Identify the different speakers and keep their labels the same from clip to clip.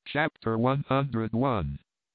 Speaker 1: Chapter 101.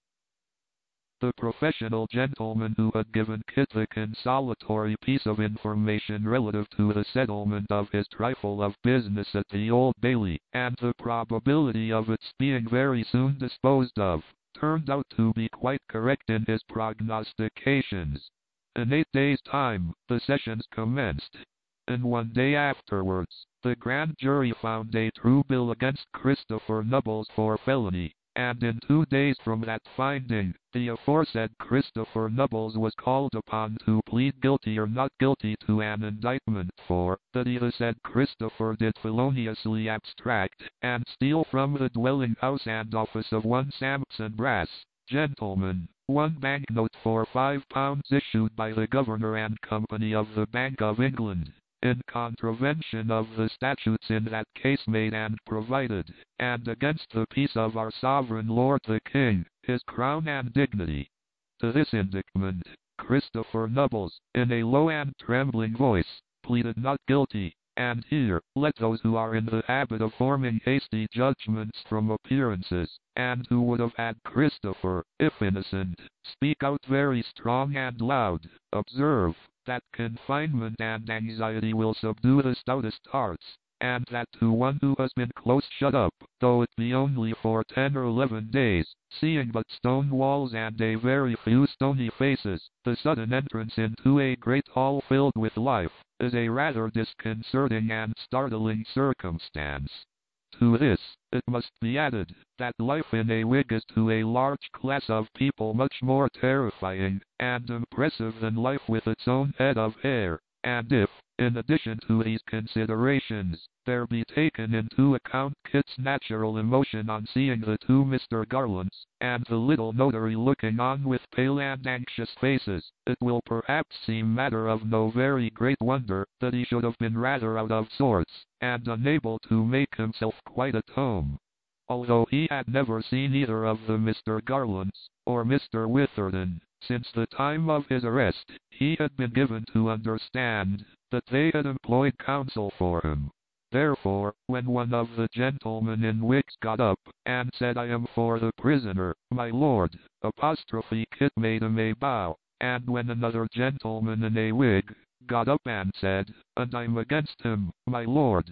Speaker 1: The professional gentleman who had given Kit the consolatory piece of information relative to the settlement of his trifle of business at the Old Bailey, and the probability of its being very soon disposed of, turned out to be quite correct in his prognostications. In 8 days' time, the sessions commenced, and 1 day afterwards, the grand jury found a true bill against Christopher Nubbles for felony, and in 2 days from that finding, the aforesaid Christopher Nubbles was called upon to plead guilty or not guilty to an indictment for that he, the said Christopher, did feloniously abstract and steal from the dwelling house and office of one Sampson Brass, gentleman, 1 banknote for £5 issued by the Governor and Company of the Bank of England, in contravention of the statutes in that case made and provided, and against the peace of our sovereign lord the king, his crown and dignity. To this indictment, Christopher Nubbles, in a low and trembling voice, pleaded not guilty, and here, let those who are in the habit of forming hasty judgments from appearances, and who would have had Christopher, if innocent, speak out very strong and loud, observe, that confinement and anxiety will subdue the stoutest hearts, and that to one who has been close shut up, though it be only for 10 or 11 days, seeing but stone walls and a very few stony faces, the sudden entrance into a great hall filled with life, is a rather disconcerting and startling circumstance. To this, it must be added, that life in a wig is to a large class of people much more terrifying and impressive than life with its own head of hair, and if, in addition to these considerations, there be taken into account Kit's natural emotion on seeing the 2 Mr. Garlands, and the little notary looking on with pale and anxious faces, it will perhaps seem matter of no very great wonder that he should have been rather out of sorts, and unable to make himself quite at home. Although he had never seen either of the Mr. Garlands, or Mr. Witherden, since the time of his arrest, he had been given to understand that they had employed counsel for him. Therefore, when one of the gentlemen in wigs got up, and said, "I am for the prisoner, my lord," Kit made him a bow, and when another gentleman in a wig got up and said, "And I'm against him, my lord,"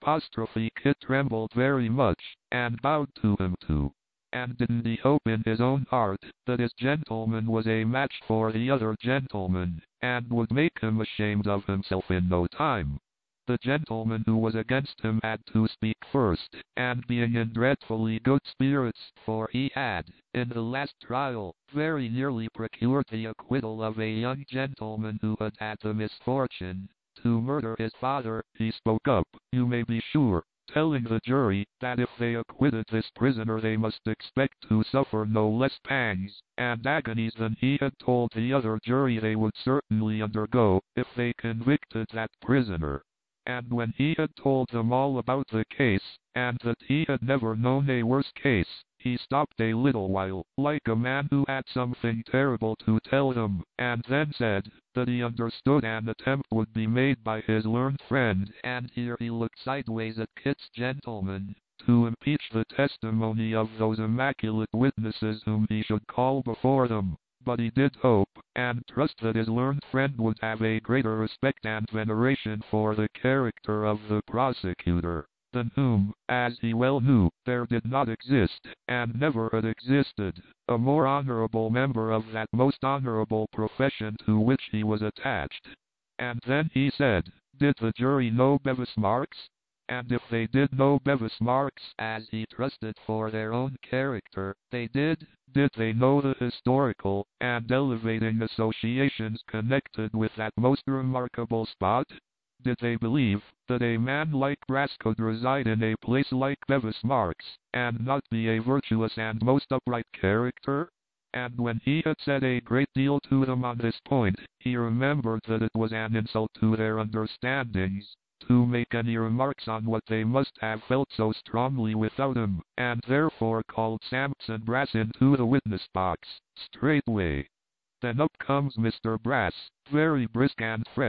Speaker 1: Kit trembled very much, and bowed to him too. And didn't he hope in his own heart that his gentleman was a match for the other gentleman, and would make him ashamed of himself in no time? The gentleman who was against him had to speak first, and being in dreadfully good spirits, for he had, in the last trial, very nearly procured the acquittal of a young gentleman who had had the misfortune to murder his father, he spoke up, you may be sure, telling the jury that if they acquitted this prisoner they must expect to suffer no less pangs and agonies than he had told the other jury they would certainly undergo if they convicted that prisoner. And when he had told them all about the case, and that he had never known a worse case, he stopped a little while, like a man who had something terrible to tell them, and then said that he understood an attempt would be made by his learned friend, and here he looked sideways at Kit's gentleman, to impeach the testimony of those immaculate witnesses whom he should call before them. But he did hope, and trust that his learned friend would have a greater respect and veneration for the character of the prosecutor, than whom, as he well knew, there did not exist, and never had existed, a more honorable member of that most honorable profession to which he was attached. And then he said, did the jury know Bevis Marks? And if they did know Bevis Marks, as he trusted for their own character, they did they know the historical and elevating associations connected with that most remarkable spot? Did they believe that a man like Brass could reside in a place like Bevis Marks, and not be a virtuous and most upright character? And when he had said a great deal to them on this point, he remembered that it was an insult to their understandings to make any remarks on what they must have felt so strongly without him, and therefore called Sampson Brass into the witness box, straightway. Then up comes Mr. Brass, very brisk and fresh,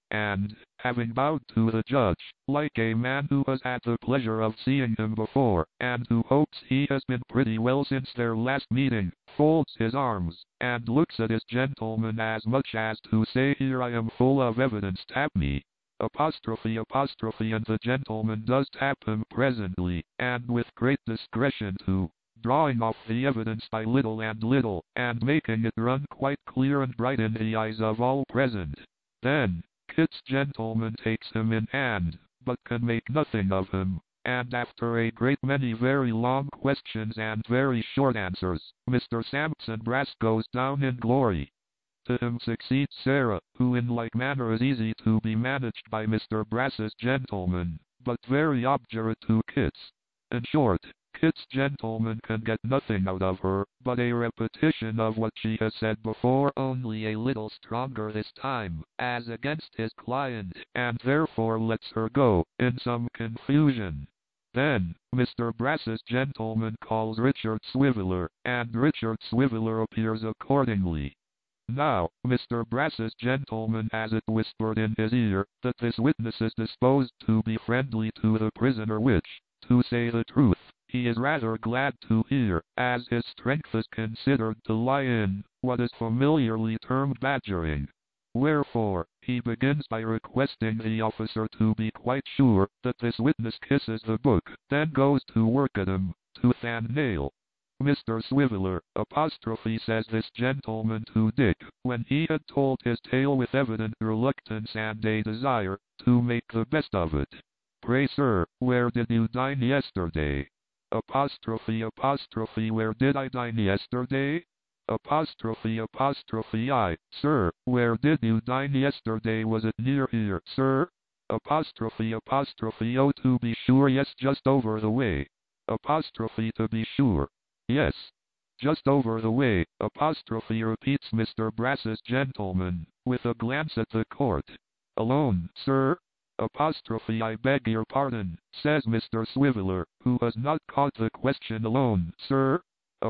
Speaker 1: and, having bowed to the judge, like a man who has had the pleasure of seeing him before, and who hopes he has been pretty well since their last meeting, folds his arms, and looks at his gentleman as much as to say, here I am full of evidence, tap me. Apostrophe, and the gentleman does tap him presently, and with great discretion too, drawing off the evidence by little and little, and making it run quite clear and bright in the eyes of all present. Then, Kit's gentleman takes him in hand, but can make nothing of him, and after a great many very long questions and very short answers, Mr. Sampson Brass goes down in glory. To him succeeds Sarah, who in like manner is easy to be managed by Mr. Brass's gentleman, but very obdurate to Kit's. In short, Kit's gentleman can get nothing out of her, but a repetition of what she has said before, only a little stronger this time, as against his client, and therefore lets her go, in some confusion. Then, Mr. Brass's gentleman calls Richard Swiveller, and Richard Swiveller appears accordingly. Now, Mr. Brass's gentleman has it whispered in his ear, that this witness is disposed to be friendly to the prisoner, which, to say the truth, he is rather glad to hear, as his strength is considered to lie in what is familiarly termed badgering. Wherefore, he begins by requesting the officer to be quite sure that this witness kisses the book, then goes to work at him, tooth and nail. Mr. Swiveller, says this gentleman to Dick, when he had told his tale with evident reluctance and a desire to make the best of it. Pray, sir, where did you dine yesterday? Where did I dine yesterday? I, sir, where did you dine yesterday? Was it near here, sir? Oh, to be sure, yes, just over the way. To be sure. Yes, just over the way, repeats Mr. Brass's gentleman, with a glance at the court. Alone, sir? I beg your pardon, says Mr. Swiveller, who has not caught the question. Alone, sir?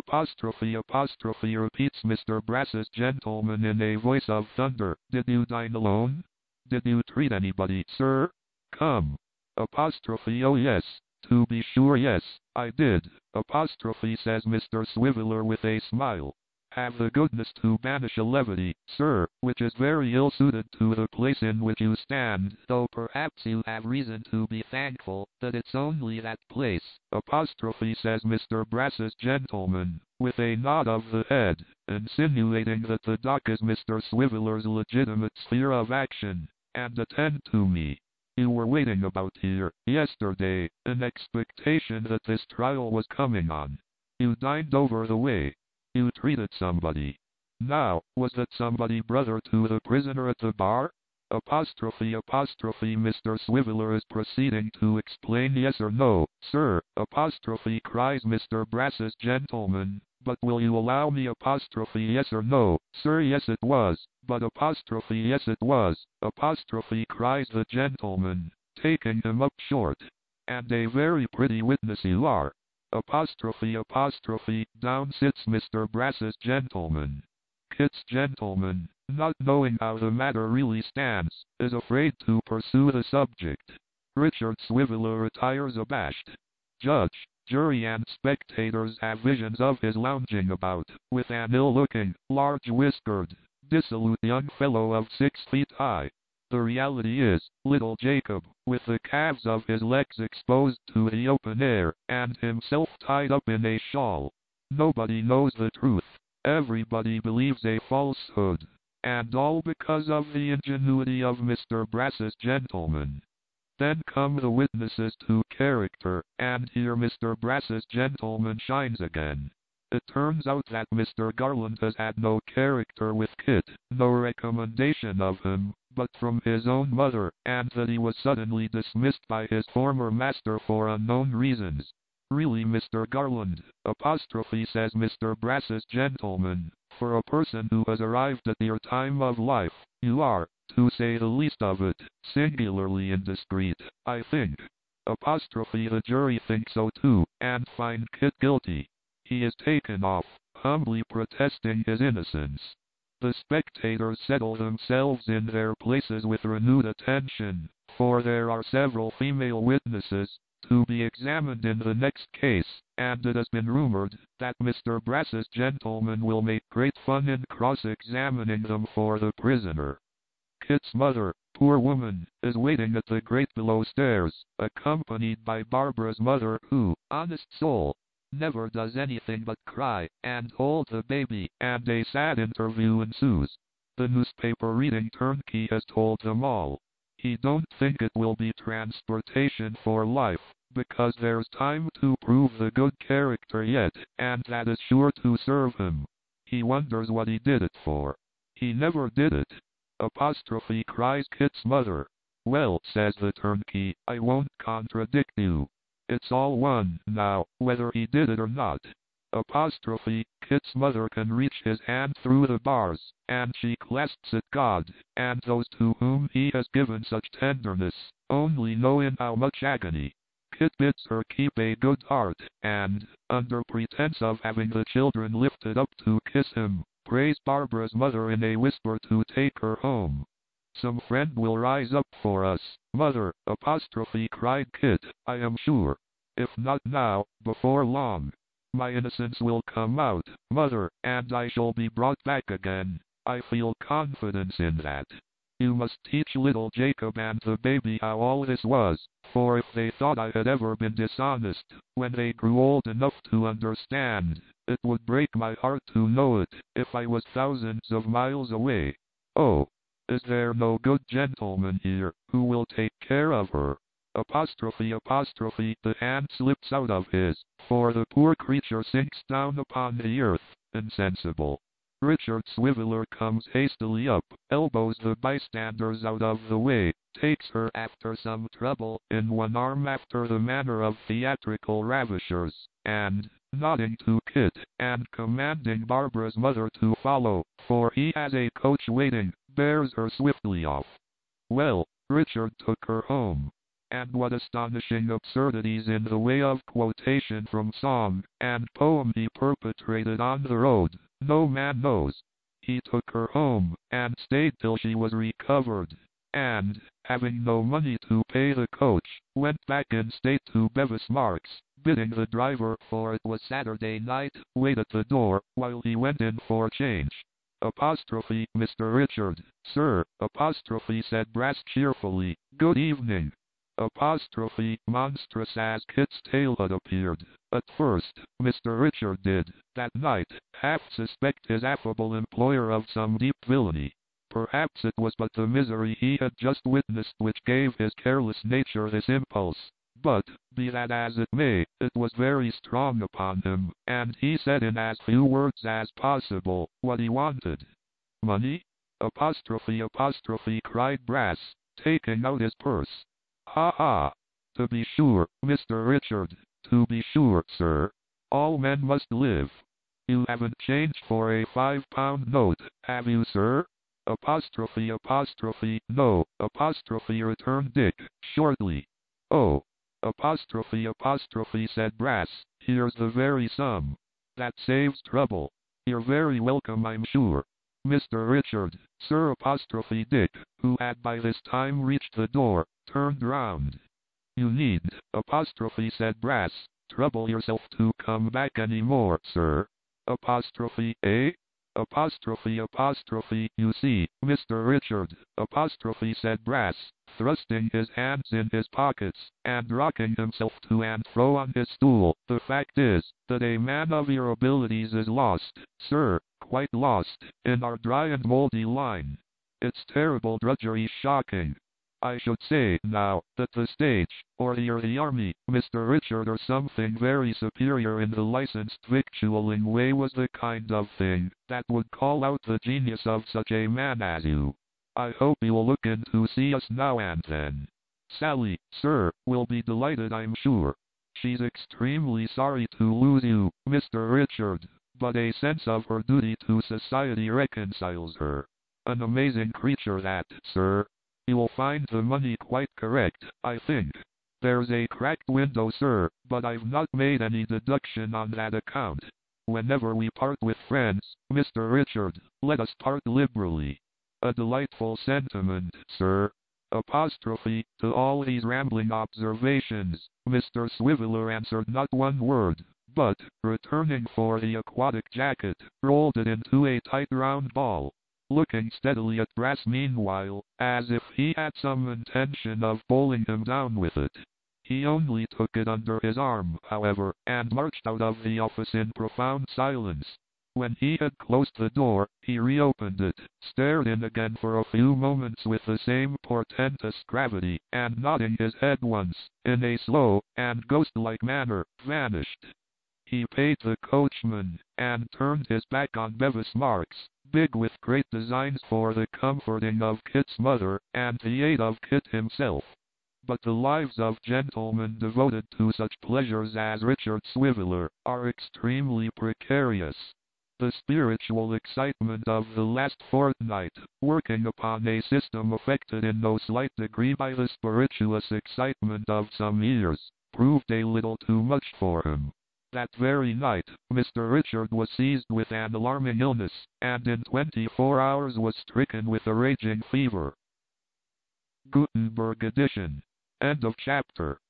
Speaker 1: Repeats Mr. Brass's gentleman in a voice of thunder. Did you dine alone? Did you treat anybody, sir? Come. Oh, yes. To be sure, yes, I did, says Mr. Swiveller with a smile. Have the goodness to banish a levity, sir, which is very ill suited to the place in which you stand, though perhaps you have reason to be thankful that it's only that place, says Mr. Brass's gentleman, with a nod of the head, insinuating that the dock is Mr. Swiveller's legitimate sphere of action, and attend to me. You were waiting about here, yesterday, in expectation that this trial was coming on. You dined over the way. You treated somebody. Now, was that somebody brother to the prisoner at the bar? Mr. Swiveller is proceeding to explain. Yes or no, sir, cries Mr. Brass's gentleman. But will you allow me? Yes or no, sir? Yes it was, but yes it was, cries the gentleman, taking him up short. And a very pretty witness you are. Down sits Mr. Brass's gentleman. Kit's gentleman, not knowing how the matter really stands, is afraid to pursue the subject. Richard Swiveller retires abashed. Judge, jury and spectators have visions of his lounging about, with an ill-looking, large-whiskered, dissolute young fellow of 6 feet high. The reality is, little Jacob, with the calves of his legs exposed to the open air, and himself tied up in a shawl. Nobody knows the truth. Everybody believes a falsehood. And all because of the ingenuity of Mr. Brass's gentleman. Then come the witnesses to character, and here Mr. Brass's gentleman shines again. It turns out that Mr. Garland has had no character with Kit, no recommendation of him, but from his own mother, and that he was suddenly dismissed by his former master for unknown reasons. Really, Mr. Garland, says Mr. Brass's gentleman, for a person who has arrived at your time of life, you are, to say the least of it, singularly indiscreet, I think. The jury thinks so too, and find Kit guilty. He is taken off, humbly protesting his innocence. The spectators settle themselves in their places with renewed attention, for there are several female witnesses to be examined in the next case, and it has been rumored that Mr. Brass's gentleman will make great fun in cross-examining them for the prisoner. Kit's mother, poor woman, is waiting at the grate below stairs, accompanied by Barbara's mother who, honest soul, never does anything but cry and hold the baby, and a sad interview ensues. The newspaper reading turnkey has told them all. He don't think it will be transportation for life, because there's time to prove the good character yet, and that is sure to serve him. He wonders what he did it for. He never did it. Apostrophe cries Kit's mother. Well, says the turnkey, I won't contradict you. It's all one, now, whether he did it or not. Apostrophe, Kit's mother can reach his hand through the bars, and she clasps it God, and those to whom he has given such tenderness, only know in how much agony. Kit bids her keep a good heart, and, under pretense of having the children lifted up to kiss him, prays Barbara's mother in a whisper to take her home. Some friend will rise up for us, mother, apostrophe cried Kit, I am sure. If not now, before long. My innocence will come out, mother, and I shall be brought back again. I feel confidence in that. You must teach little Jacob and the baby how all this was, for if they thought I had ever been dishonest, when they grew old enough to understand, it would break my heart to know it, if I was thousands of miles away. Oh, is there no good gentleman here, who will take care of her? Apostrophe, the hand slips out of his, for the poor creature sinks down upon the earth, insensible. Richard Swiveller comes hastily up, elbows the bystanders out of the way, takes her after some trouble in one arm after the manner of theatrical ravishers, and, nodding to Kit, and commanding Barbara's mother to follow, for he has a coach waiting, bears her swiftly off. Well, Richard took her home. And what astonishing absurdities in the way of quotation from song and poem he perpetrated on the road, no man knows. He took her home, and stayed till she was recovered, and, having no money to pay the coach, went back in state to Bevis Marks, bidding the driver, for it was Saturday night, wait at the door, while he went in for change. Apostrophe, Mr. Richard, sir, apostrophe, said Brass cheerfully, good evening. Apostrophe, monstrous as Kit's tale had appeared. At first, Mr. Richard did, that night, half suspect his affable employer of some deep villainy. Perhaps it was but the misery he had just witnessed which gave his careless nature this impulse. But, be that as it may, it was very strong upon him, and he said in as few words as possible, what he wanted. Money? Apostrophe, cried Brass, taking out his purse. Ha ha! To be sure, Mr. Richard, to be sure, sir. All men must live. You haven't changed for a £5 note, have you, sir? Apostrophe, no, apostrophe, returned Dick, shortly. Oh, apostrophe, said Brass, here's the very sum. That saves trouble. You're very welcome, I'm sure. Mr. Richard, sir, apostrophe Dick, who had by this time reached the door, turned round. You needn't, apostrophe, said Brass, trouble yourself to come back any more, sir. Apostrophe, eh? Apostrophe, you see, Mr. Richard, apostrophe, said Brass, thrusting his hands in his pockets, and rocking himself to and fro on his stool, the fact is, that a man of your abilities is lost, sir, quite lost, in our dry and moldy line. It's terrible drudgery, shocking. I should say, now, that the stage, or the army, Mr. Richard, or something very superior in the licensed victualling way was the kind of thing that would call out the genius of such a man as you. I hope you'll look in to see us now and then. Sally, sir, will be delighted, I'm sure. She's extremely sorry to lose you, Mr. Richard, but a sense of her duty to society reconciles her. An amazing creature that, sir. You'll find the money quite correct, I think. There's a cracked window, sir, but I've not made any deduction on that account. Whenever we part with friends, Mr. Richard, let us part liberally. A delightful sentiment, sir. Apostrophe, to all these rambling observations, Mr. Swiveller answered not one word, but, returning for the aquatic jacket, rolled it into a tight round ball, looking steadily at Brass meanwhile, as if he had some intention of bowling him down with it. He only took it under his arm, however, and marched out of the office in profound silence. When he had closed the door, he reopened it, stared in again for a few moments with the same portentous gravity, and nodding his head once, in a slow and ghost-like manner, vanished. He paid the coachman, and turned his back on Bevis Marks, big with great designs for the comforting of Kit's mother, and the aid of Kit himself. But the lives of gentlemen devoted to such pleasures as Richard Swiveller are extremely precarious. The spiritual excitement of the last fortnight, working upon a system affected in no slight degree by the spirituous excitement of some years, proved a little too much for him. That very night, Mr. Richard was seized with an alarming illness, and in 24 hours was stricken with a raging fever. Gutenberg edition. End of chapter.